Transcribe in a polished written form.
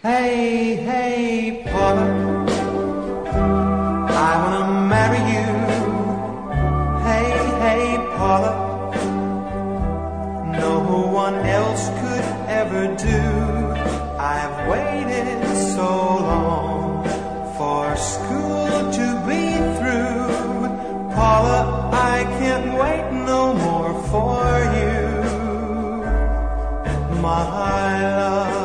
Hey, hey, Paula, I wanna marry you. Hey, hey, Paula, no one else could ever do. I've waited so long for school to be through. Paula, I can't wait no more for you, my love.